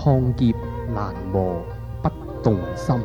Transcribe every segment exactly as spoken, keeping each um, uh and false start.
抗劫難磨不動心。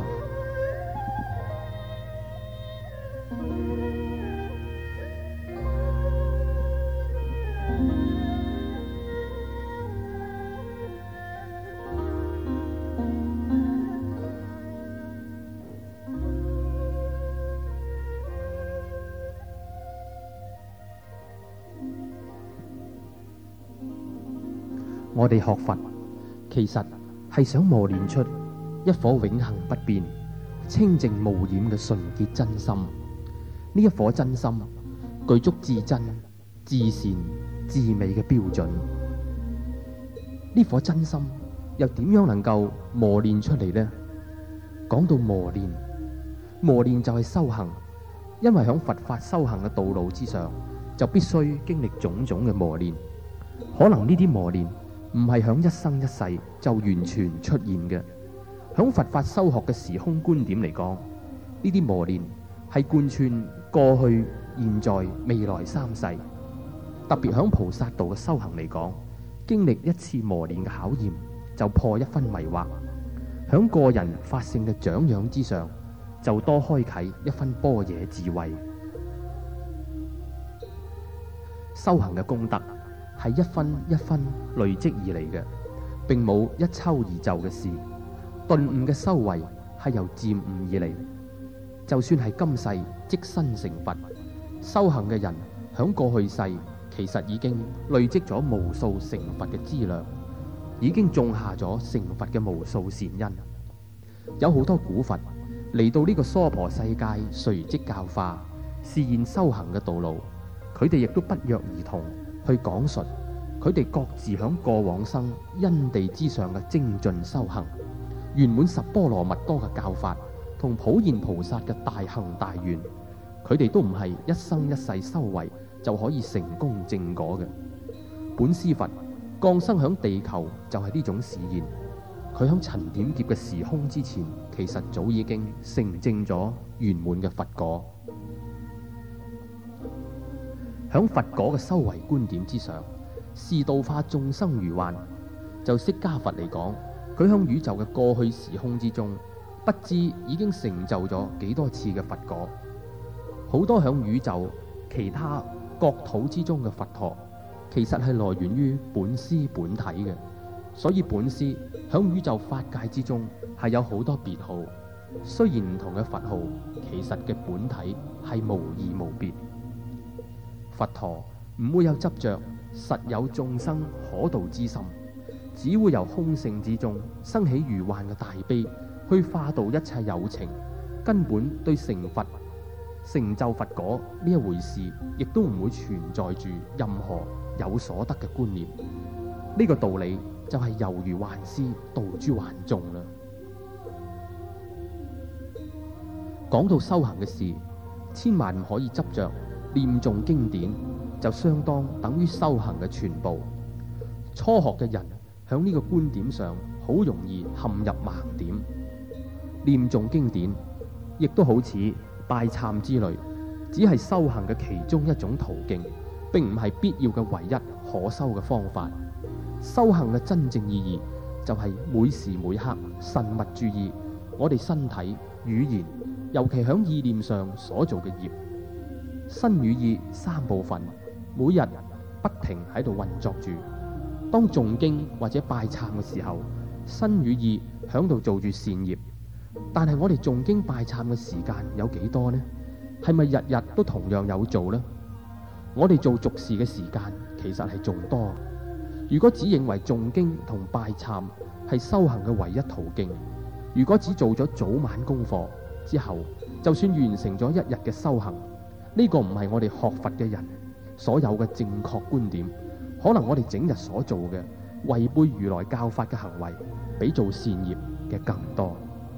我哋學佛，其實係想磨練出一顆永恆不變、清淨無染嘅純潔真心。呢一顆真心具足至真、至善、至美嘅標準。呢顆真心又點樣能夠磨練出嚟呢？講到磨練，磨練就係修行，因為喺佛法修行嘅道路之上，就必須經歷種種嘅磨練。可能呢啲磨練唔係響一生一世就完全出現嘅。響佛法修學嘅時空觀點嚟講，呢啲磨練係貫穿過去、現在、未來三世。特別響菩薩道嘅修行嚟講，經歷一次磨練嘅考驗，就破一分迷惑。響個人法性嘅長養之上，就多開啟一分般若智慧。修行嘅功德係一分一分累積而嚟嘅，並冇一抽而就嘅事。頓悟嘅修為係由漸悟而嚟。就算係今世即身成佛，修行嘅人響過去世其實已經累積咗無數成佛嘅資糧，已經種下咗成佛嘅無數善因。有好多古佛嚟到呢個娑婆世界隨即教化，示現修行嘅道路，佢哋亦都不約而同去講述佢哋各自響過往生因地之上嘅精進修行，圓滿十波羅蜜多嘅教法，同普賢菩薩嘅大行大願，佢哋都唔係一生一世修為就可以成功正果嘅。本師佛降生響地球就係呢種示現，佢響陳點劫嘅時空之前，其實早已經成證咗圓滿嘅佛果。響佛果嘅修為觀點之上，是度化眾生如幻。就釋迦佛嚟講，佢響宇宙嘅過去時空之中，不知已經成就咗幾多次嘅佛果。好多響宇宙其他國土之中嘅佛陀，其實係來源於本師本體嘅。所以本師響宇宙法界之中係有好多別號，雖然唔同嘅佛號，其實嘅本體係無異無別。佛陀唔會有執着，實有眾生可度之心，只會由空性之中生起如幻嘅大悲，去化度一切有情。根本對成佛、成就佛果呢一回事，亦都唔會存在住任何有所得嘅觀念。呢、這個道理就係猶如幻師度諸幻眾啦。講到修行嘅事，千萬唔可以執着念誦經典就相當等於修行嘅全部。初學嘅人響呢個觀點上好容易陷入盲點。念誦經典亦都好似拜懺之類，只係修行嘅其中一種途徑，並唔係必要嘅唯一可修嘅方法。修行嘅真正意義就係每時每刻慎密注意我哋身體、語言，尤其響意念上所做嘅業。身語意三部分，每日不停喺度運作住。當誦經或者拜懺嘅時候，身語意響度做住善業。但係我哋誦經拜懺嘅時間有幾多呢？係咪日日都同樣有做呢？我哋做俗事嘅時間其實係仲多。如果只認為誦經同拜懺係修行嘅唯一途徑，如果只做咗早晚功課之後，就算完成咗一日嘅修行，呢個唔係我哋學佛嘅人所有嘅正確觀點。可能我哋整日所做嘅違背如來教法嘅行為，比做善業嘅更多。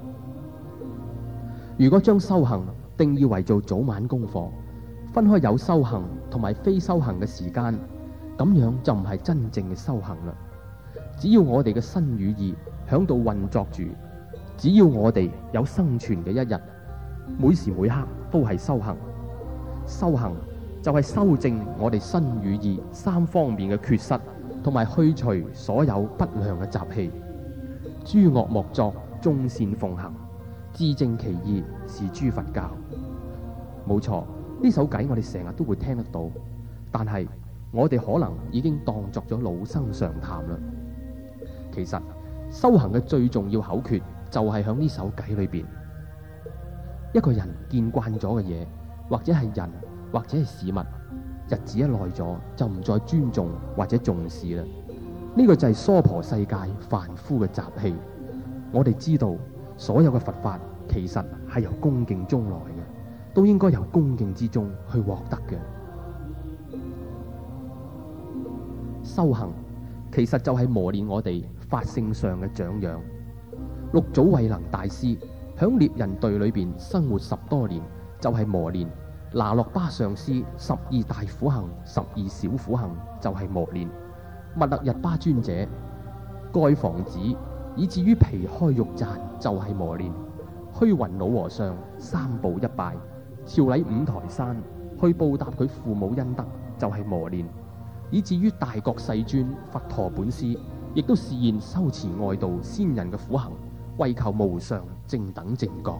如果將修行定義為做早晚功課，分開有修行同埋非修行嘅時間，咁樣就唔係真正嘅修行啦。只要我哋嘅身語意響度運作住，只要我哋有生存嘅一日，每時每刻都係修行。修行就係修正我哋身語意三方面嘅缺失，同埋去除所有不良嘅習氣。 諸惡莫作，眾善奉行，自正其意，是諸佛教。冇錯，呢首偈我哋成日都會聽得到，但係我哋可能已經當作咗老生常談啦。其實修行嘅最重要口訣就係響呢首偈裏邊。一個人見慣咗嘅嘢，或者係人，或者係事物，日子一耐咗就唔再尊重或者重視啦。呢個就係娑婆世界凡夫嘅習氣。我哋知道所有嘅佛法其實係由恭敬中來嘅，都應該由恭敬之中去獲得嘅。修行其實就係磨練我哋法性上嘅長養。六祖慧能大師響獵人隊裏邊生活十多年，就係磨練；那洛巴上師十二大苦行、十二小苦行就係磨練；密勒日巴尊者蓋房子以至於皮開肉綻就係磨練；虛雲老和尚三步一拜朝禮五台山去報答佢父母恩德就係磨練；以至於大覺世尊佛陀本師亦都示現修持外道先人嘅苦行，為求無上正等正覺。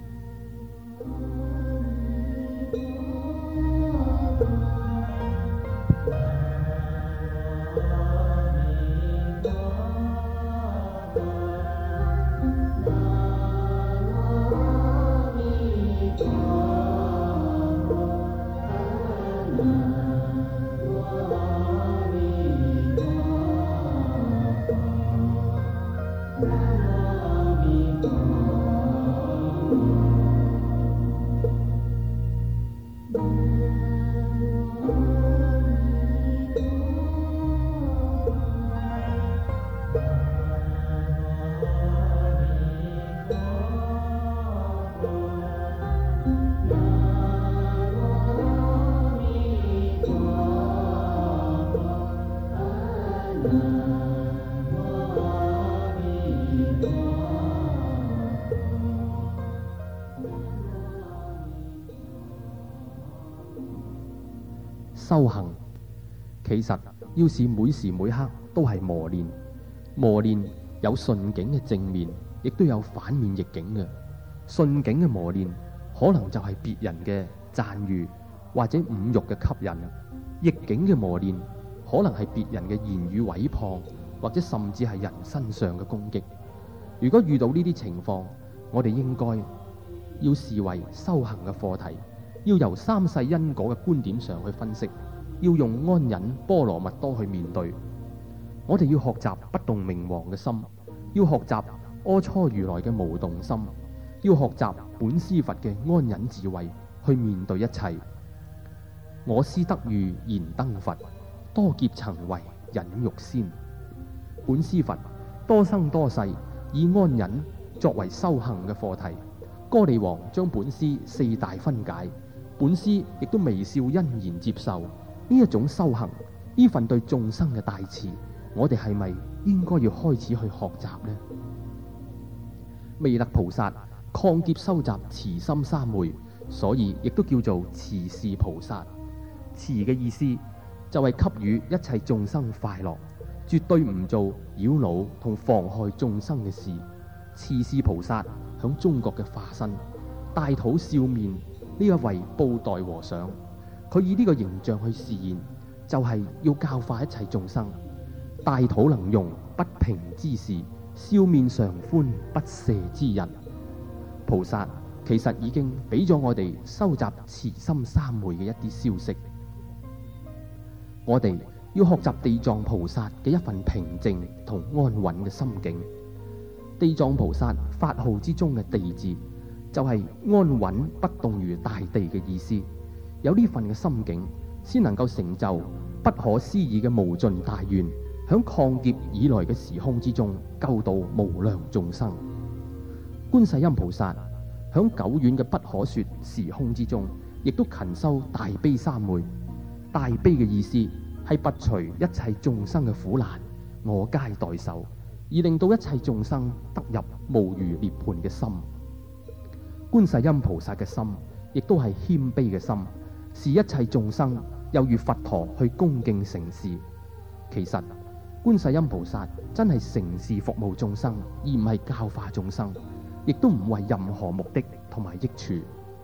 修行其實要是每時每刻都係磨練，磨練有順境嘅正面，亦都有反面逆境嘅。順境嘅磨練可能就係別人嘅讚譽或者五欲嘅吸引，逆境嘅磨練可能係別人嘅言語毀謗，或者甚至係人身上嘅攻擊。如果遇到呢啲情況，我哋應該要視為修行嘅課題，要由三世因果嘅觀點上去分析，要用安忍波羅蜜多去面對。我哋要學習不動明王嘅心，要學習阿初如來嘅無動心，要學習本師佛嘅安忍智慧去面對一切。我師得遇燃燈佛，多劫曾為忍辱仙。本師佛多生多世以安忍作為修行嘅課題。歌利王將本師四大分解，本師亦都微笑欣然接受。呢一種修行，呢份對眾生嘅大慈，我哋係咪應該要開始去學習呢？彌勒菩薩抗劫收集慈心三昧，所以亦都叫做慈氏菩薩。慈嘅意思就係給予一切眾生快樂，絕對唔做擾惱同妨害眾生嘅事。慈氏菩薩響中國嘅化身，大肚笑面呢一位布袋和尚，佢以呢個形象去示現，就係、是、要教化一切眾生。大肚能容不平之事，笑面常歡不赦之人。菩薩其實已經俾咗我哋收集慈心三昧嘅一啲消息。我哋要學習地藏菩薩嘅一份平靜同安穩嘅心境。地藏菩薩法號之中嘅地字，就係、是、安穩不動如大地嘅意思。有呢份嘅心境，先能夠成就不可思議嘅無盡大願，響抗劫以來嘅時空之中救度無量眾生。觀世音菩薩響久遠嘅不可說時空之中，亦都勤修大悲三昧。大悲嘅意思係拔除一切眾生嘅苦難，我皆代受，而令到一切眾生得入無餘涅槃嘅心。觀世音菩薩嘅心，亦都係謙卑嘅心，視一切眾生猶如佛陀去恭敬承事。其實觀世音菩薩真係誠事服務眾生，而唔係教化眾生，亦都唔為任何目的同埋益處。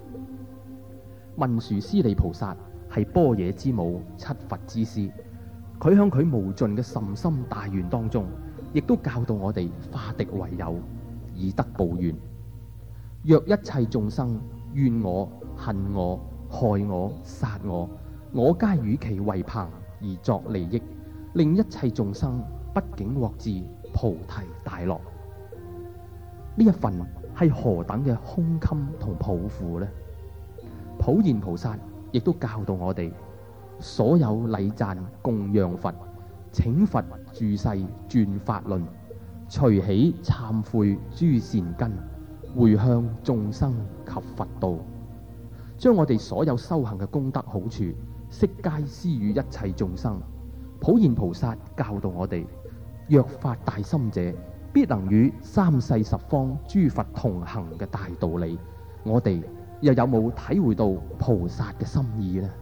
文殊師利菩薩係般若之母、七佛之師，佢向佢無盡嘅甚深大願當中，亦都教導我哋化敵為友，以德報怨。若一切眾生怨我、恨我、害我、殺我，我皆與其為朋而作利益，令一切眾生畢竟獲至菩提大樂。呢一份係何等嘅胸襟同抱負呢？普賢菩薩亦都教導我哋，所有禮讚供養佛，請佛住世轉法輪，隨喜懺悔諸善根，回向眾生及佛道，將我哋所有修行嘅功德好處，悉皆施予一切眾生。普賢菩薩教導我哋，若發大心者，必能與三世十方諸佛同行嘅大道理。我哋又有冇體會到菩薩嘅心意呢？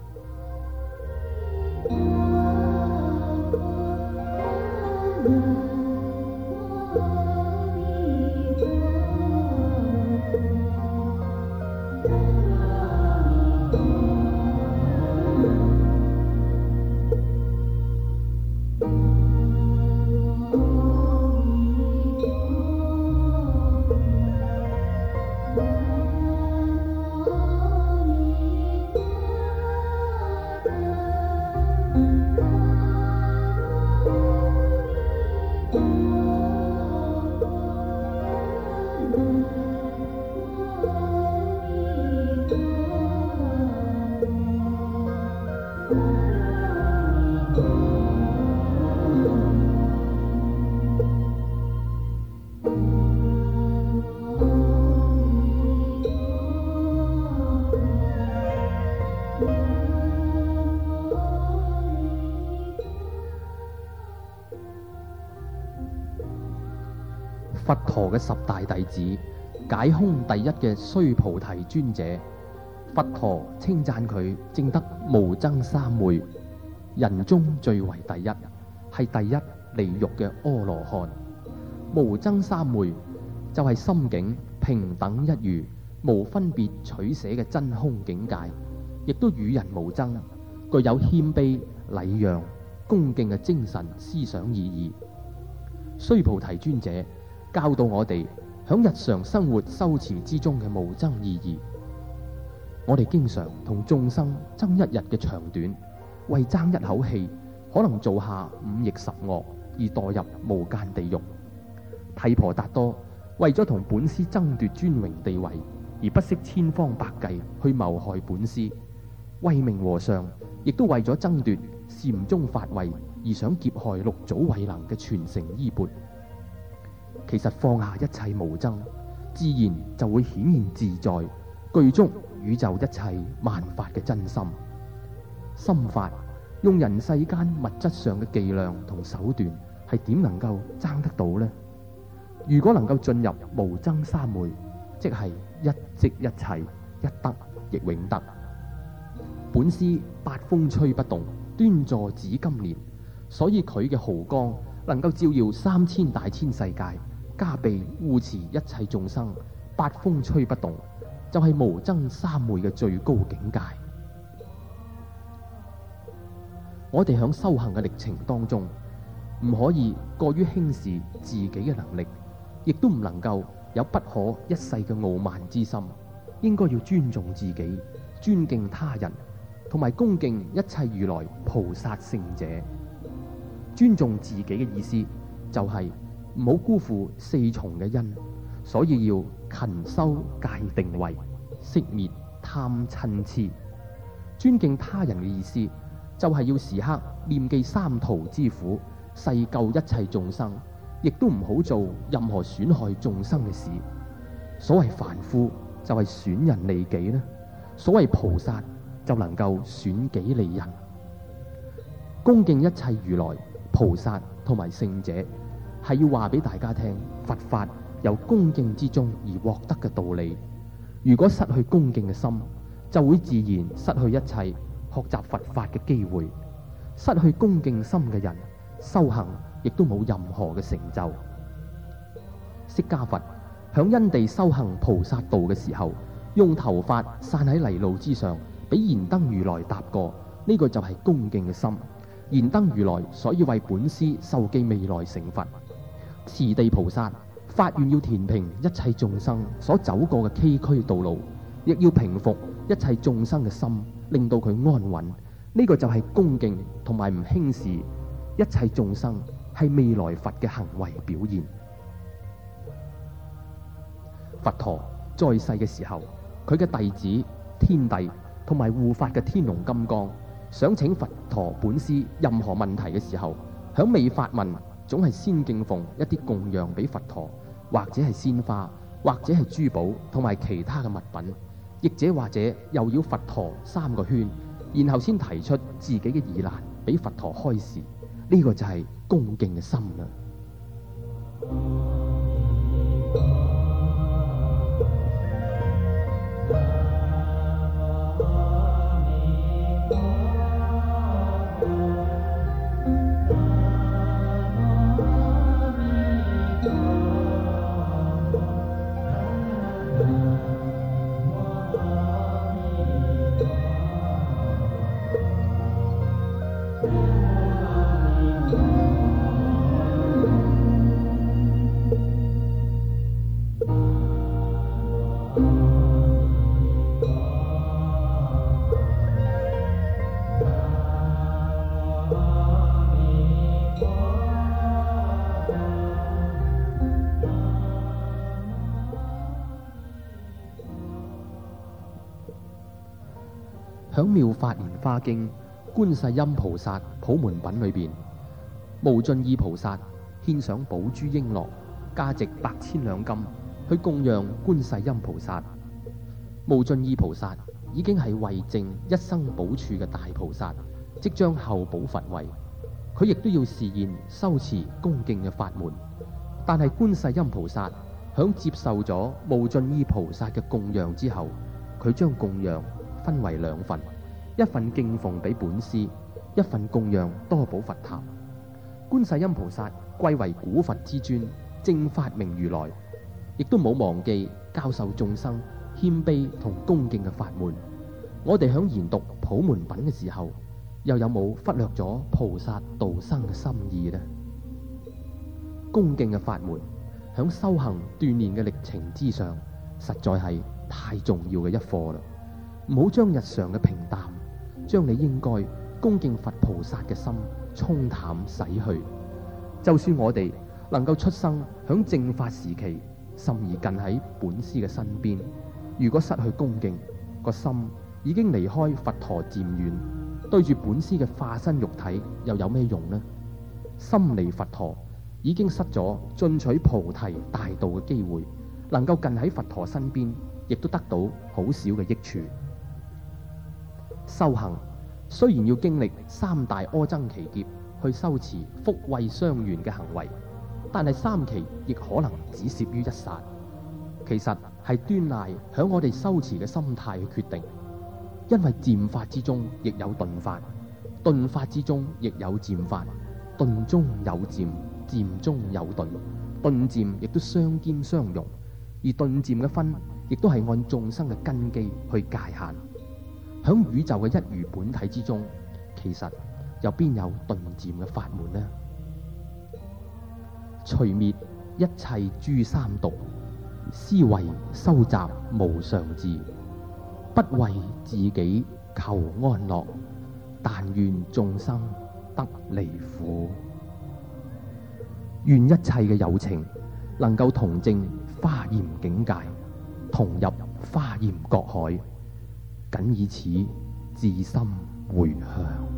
佛陀嘅十大弟子，解空第一嘅須菩提尊者，佛陀稱讚佢證得無諍三昧，人中最為第一，係第一離欲嘅阿羅漢。無諍三昧就係心境平等一如，無分別取捨嘅真空境界，亦都與人無爭，具有謙卑、禮讓、恭敬嘅精神思想意義。須菩提尊者教導我哋響日常生活修持之中嘅無爭意義。我哋經常同眾生爭一日嘅長短，為爭一口氣，可能做下五逆十惡而墮入無間地獄。提婆達多為咗同本師爭奪尊榮地位，而不惜千方百計去謀害本師。慧明和尚亦都為咗爭奪禪宗法位，而想劫害六祖慧能嘅傳承衣缽。其實放下一切無爭，自然就會顯現自在，具足宇宙一切萬法嘅真心。心法用人世間物質上嘅伎倆同手段，係點能夠爭得到呢？如果能夠進入無諍三昧，即係一即一切，一得亦永得。本師八風吹不動，端坐紫金蓮，所以佢嘅毫光能夠照耀三千大千世界，加被護持一切眾生，八風吹不動，就係無諍三昧嘅最高境界。我哋響修行嘅歷程當中，唔可以過於輕視自己嘅能力，亦都唔能夠有不可一世嘅傲慢之心，應該要尊重自己，尊敬他人，同埋恭敬一切如來菩薩聖者。尊重自己嘅意思就係唔好辜負四重嘅因，所以要勤修戒定慧，息滅貪嗔癡。尊敬他人嘅意思就係要時刻念記三途之苦，誓救一切眾生，亦都唔好做任何損害眾生嘅事。所謂凡夫就係損人利己啦，所謂菩薩就能夠損己利人。恭敬一切如來菩薩同埋聖者，係要話俾大家聽，佛法由恭敬之中而獲得嘅道理。如果失去恭敬嘅心，就會自然失去一切學習佛法嘅機會。失去恭敬心嘅人，修行亦都冇任何嘅成就。釋迦佛響因地修行菩薩道嘅時候，用頭髮散喺泥路之上，俾燃燈如來踏過，呢、這個就係恭敬嘅心。燃燈如來所以為本師授記未來成佛。持地菩薩發願要填平一切眾生所走過嘅崎嶇道路，亦要平復一切眾生嘅心，令到佢安穩。呢、這個就係恭敬同埋唔輕視一切眾生，係未來佛嘅行為表現。佛陀在世嘅時候，佢嘅弟子天帝同埋護法嘅天龍金剛想請佛陀本師任何問題嘅時候，響未發問，總係先敬奉一啲供養俾佛陀，或者係鮮花，或者係珠寶同埋其他嘅物品，亦者或者又繞佛陀三個圈，然後先提出自己嘅疑難俾佛陀開示。呢、這個就係恭敬嘅心啦。響《妙法蓮華經》觀世音菩薩普門品裏邊，無盡意菩薩獻上寶珠瓔珞，價值百千兩金，去供養觀世音菩薩。無盡意菩薩已經係為證一生補處嘅大菩薩，即將後補佛位。佢亦都要示現修持恭敬嘅法門。但係觀世音菩薩響接受咗無盡意菩薩嘅供養之後，佢將供養分為兩份，一份敬奉俾本師，一份供養多寶佛塔。觀世音菩薩貴為古佛之尊，正法明如來，亦都冇忘記教授眾生謙卑同恭敬嘅法門。我哋響研讀普門品嘅時候，又有冇忽略咗菩薩度生嘅心意呢？恭敬嘅法門響修行鍛煉嘅歷程之上，實在係太重要嘅一課啦。唔好將日常嘅平淡，將你應該恭敬佛菩薩嘅心沖淡洗去。就算我哋能夠出生響正法時期，甚而近喺本師嘅身邊，如果失去恭敬，個心已經離開佛陀漸遠，對住本師嘅化身肉體又有咩用呢？心離佛陀，已經失咗進取菩提大道嘅機會，能夠近喺佛陀身邊，亦都得到好少嘅益處。修行雖然要經歷三大阿僧祇劫去修持福慧雙緣嘅行為，但係三期亦可能只攝於一剎。其實係端賴響我哋修持嘅心態去決定，因為漸法之中亦有頓法，頓法之中亦有漸法，頓中有漸，漸中有頓，頓漸亦都相兼相容，而頓漸嘅分亦都係按眾生嘅根基去界限。響宇宙嘅一如本體之中，其實又邊有頓漸嘅法門呢？除滅一切諸三毒，思維收集無上智，不為自己求安樂，但願眾生得離苦。願一切嘅有情能夠同證華嚴境界，同入華嚴國海，僅以此至心回向。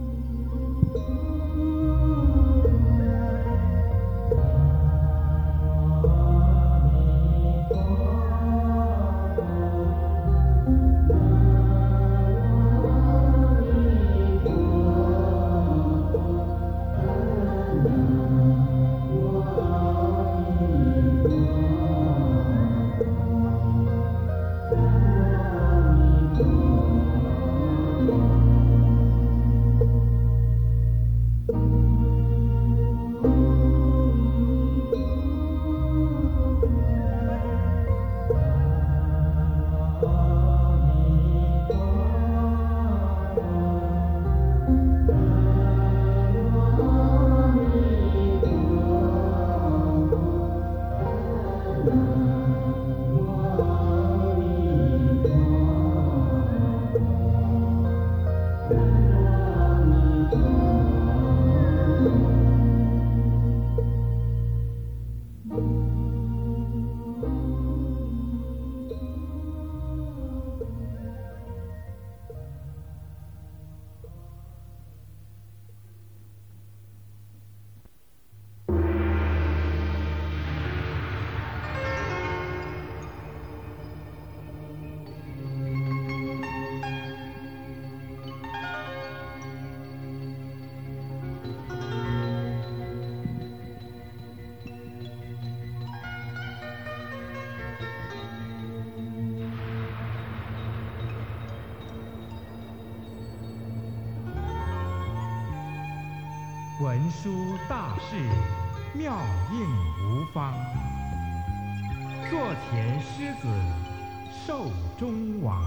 文殊大士妙应无方，座前狮子寿终王，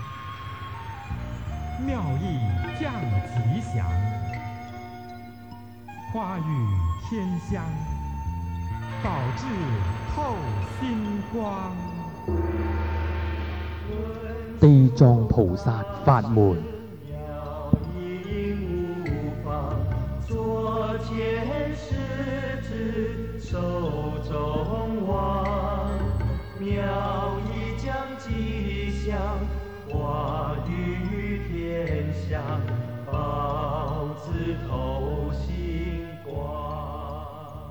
妙意降吉祥，花雨天香，宝智透心光。 地藏菩薩法門。 座前獅子壽終王，妙意降吉祥，花雨天香，寶智透心光。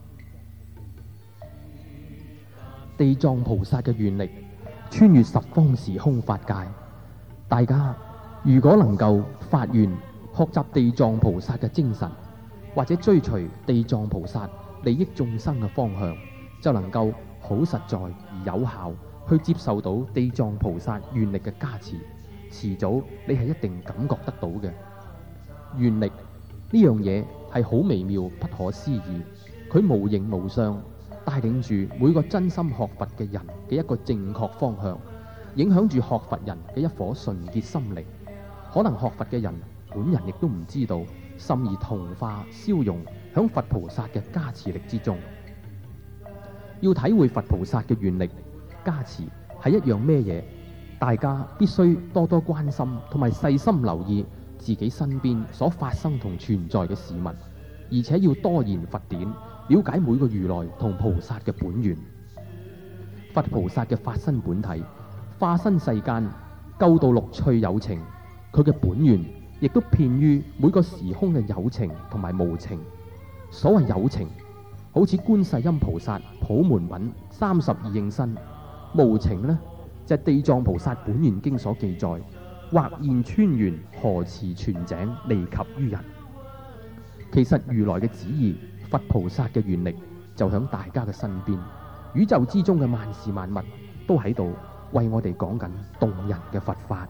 地藏菩薩嘅願力穿越十方時空法界，大家如果能夠發願學習地藏菩薩嘅精神，或者追隨地藏菩薩利益眾生嘅方向，就能夠好實在而有效去接受到地藏菩薩願力嘅加持。遲早你係一定感覺得到嘅。願力呢樣嘢係好微妙不可思議，佢無形無相，帶領住每個真心學佛嘅人嘅一個正確方向，影響住學佛人嘅一顆純潔心靈。可能學佛嘅人本人亦都唔知道，甚而同化消融響佛菩薩嘅加持力之中。要體會佛菩薩嘅願力加持係一樣咩嘢，大家必須多多關心同埋細心留意自己身邊所發生同存在嘅事物，而且要多研佛典，了解每個如來同菩薩嘅本源。佛菩薩嘅法身本體，化身世間救度六趣有情，佢嘅本源亦都遍於每個時空嘅有情同埋無情。所謂有情，好似觀世音菩薩普門品三十二應身；無情呢，就係、是、地藏菩薩本願經所記載，或現川源，河池泉井，利及於人。其實如來嘅旨意，佛菩薩嘅願力就響大家嘅身邊，宇宙之中嘅萬事萬物都喺度為我哋講緊動人嘅佛法。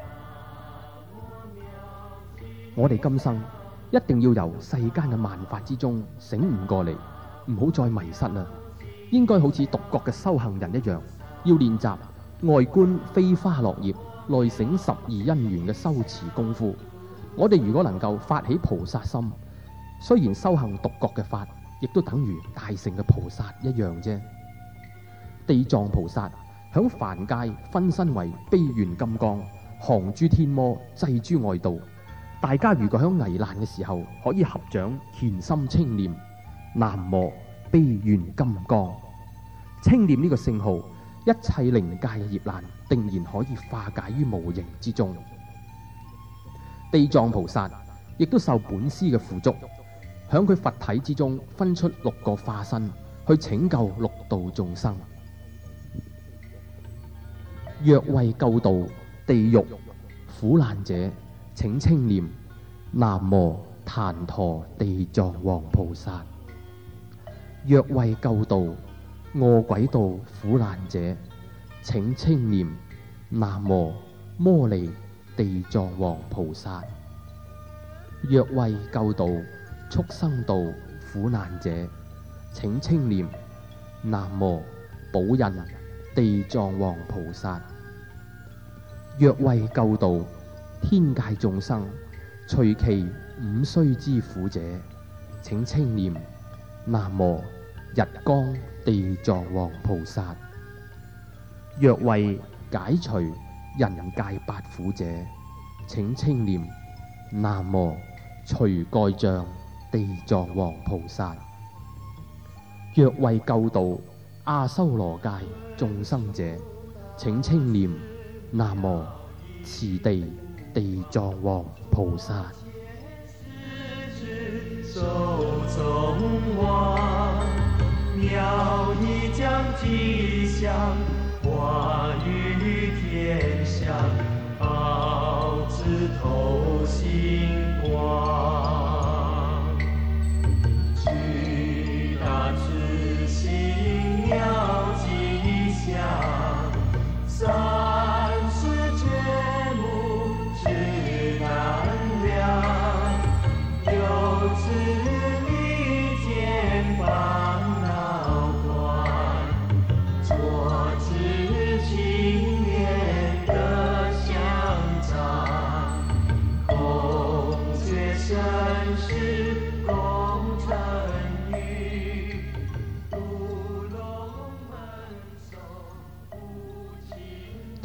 我哋今生一定要由世間嘅萬法之中醒悟過嚟，唔好再迷失啦。應該好似獨覺嘅修行人一樣，要練習外觀飛花落葉，內省十二因緣嘅修持功夫。我哋如果能夠發起菩薩心，雖然修行獨覺嘅法，亦都等於大乘嘅菩薩一樣啫。地藏菩薩響凡界分身為悲願金剛，降諸天魔，制諸外道。大家如果喺危難嘅時候，可以合掌虔心稱念南無悲願金剛，稱念呢個聖號，一切靈界嘅業難定然可以化解於無形之中。地藏菩薩亦都受本師嘅付囑，響佢佛體之中分出六個化身去拯救六道眾生。若為救度地獄苦難者，請稱念南無檀陀地藏王菩薩。若為救度餓鬼道苦難者，請稱念南無摩尼地藏王菩薩。若為救度畜生道苦難者，請稱念南無寶印地藏王菩薩。若為救度天界眾生除其五須之苦者，請稱念南無日光地藏王菩薩。若為解除人界八苦者，請稱念南無除蓋障地藏王菩薩。若為救度阿修羅界眾生者，請稱念南無慈地地藏王菩薩。 壽終王，妙意降吉祥，花雨天香，寶智透心光。巨大智心妙吉祥，三世觉悟智难量，有智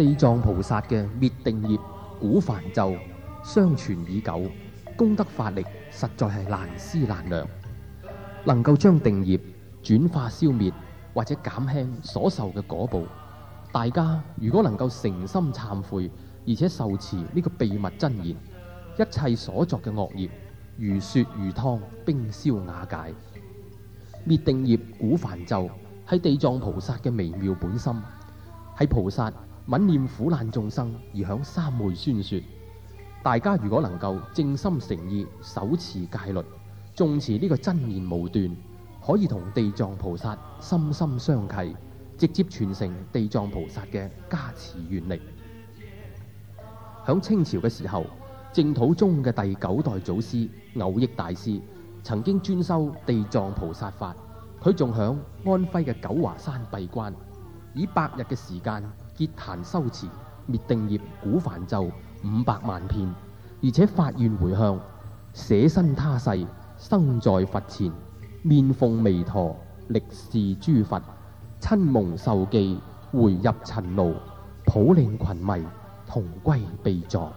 地藏菩薩嘅滅定業古梵咒相傳已久，功德法力實在係難思難量，能夠將定業轉化消滅或者減輕所受嘅果報。大家如果能夠誠心懺悔，而且受持呢個秘密真言，一切所作嘅惡業如雪如湯，冰消瓦解。滅定業古梵咒係地藏菩薩嘅微妙本心，係菩薩憫念苦難眾生而響三昧宣說。大家如果能夠正心誠意守持戒律，誦持呢個真言無斷，可以同地藏菩薩心心相契，直接傳承地藏菩薩嘅加持願力。響清朝嘅時候，淨土宗嘅第九代祖師藕益大師曾經專修地藏菩薩法，佢仲響安徽嘅九華山閉關，以百日嘅時間結壇修持滅定業古梵咒五百萬遍，而且發願回向，捨身他世，生在佛前，面奉彌陀，力示諸佛，親蒙受記，回入塵勞，普令群迷同歸秘藏。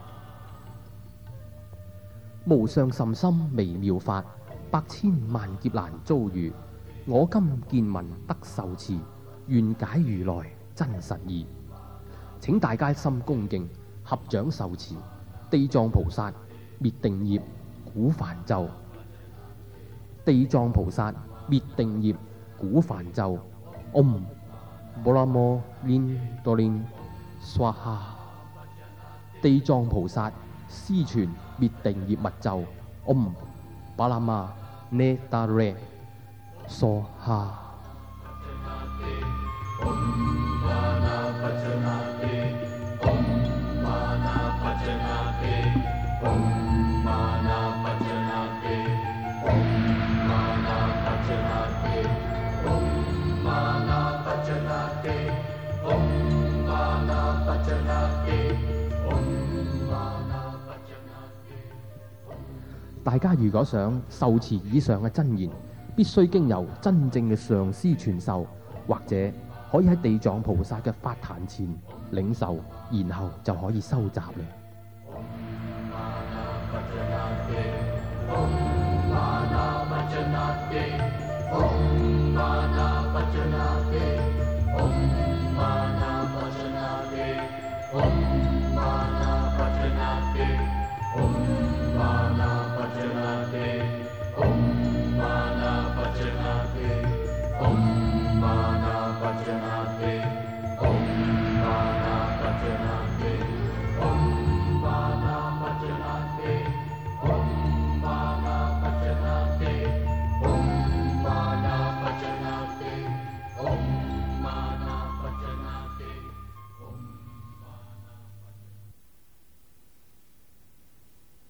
無上甚深微妙法，百千萬劫難遭遇。我今見聞得受持，願解如來真實義。請大家心恭敬，合掌受持地藏菩薩滅定業古梵咒。地藏菩薩滅定業古梵咒。唵波羅摩連多連娑哈。地藏菩薩施傳滅定業密咒。唵巴拉瑪呢達耶娑哈。大家如果想受持以上嘅真言，必須經由真正嘅上師傳授，或者可以喺地藏菩薩嘅法壇前領受，然後就可以收集啦。Om